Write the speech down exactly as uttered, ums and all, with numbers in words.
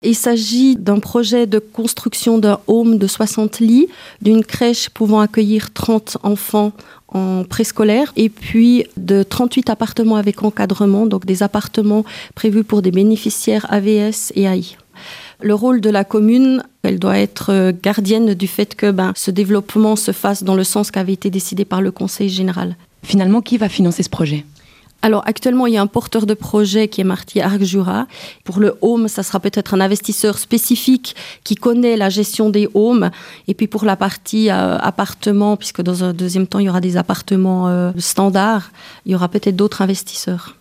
Il s'agit d'un projet de construction d'un home de soixante lits, d'une crèche pouvant accueillir trente enfants en préscolaire et puis de trente-huit appartements avec encadrement, donc des appartements prévus pour des bénéficiaires A V S et A I. Le rôle de la commune, elle doit être gardienne du fait que ben, ce développement se fasse dans le sens qui avait été décidé par le Conseil général. Finalement, qui va financer ce projet ? Alors actuellement, il y a un porteur de projet qui est Marty Arc-Jura. Pour le home, ça sera peut-être un investisseur spécifique qui connaît la gestion des homes. Et puis pour la partie euh, appartements, puisque dans un deuxième temps, il y aura des appartements euh, standards, il y aura peut-être d'autres investisseurs.